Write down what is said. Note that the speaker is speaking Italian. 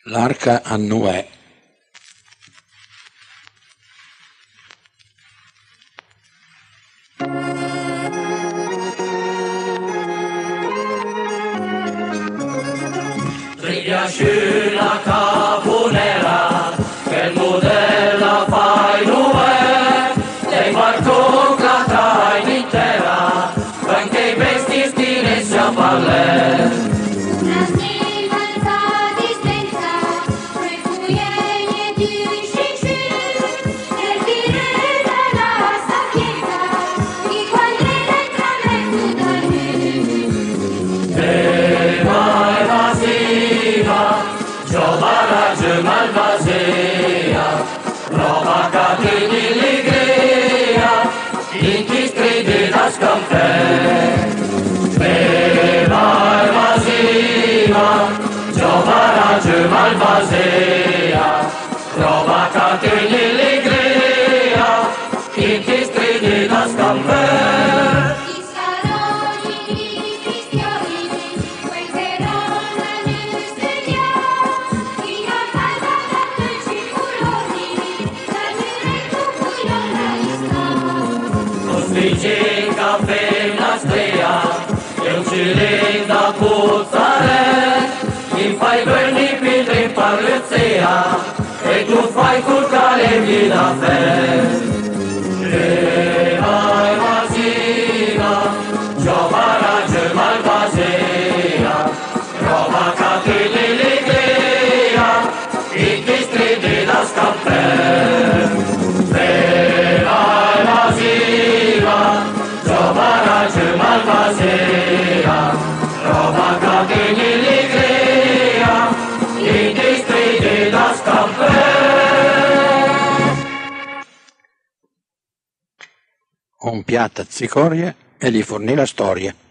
L'arca a Noè. Triglia sciuna caponera, che il modello fai Noè, dei barco la trai intera, anche i vesti stile si avvalle. Malvasia, roba che ti allegria, in chi stride da scampè. Beva evasiva, giovane malvasia, roba che ti allegria, in chi stride da scampè. Dice caffè una strea e un cilindro da puzzare, mi fai venire per parlezzea e tu fai curcare via da fe. E vai vasiva, giovane malvasia, roba che ti allegria, e ti stride da scappare. Malvasia, roba che ti allegria, e ti stride da scappare. Un piatto a cicorie e gli fornì la storia.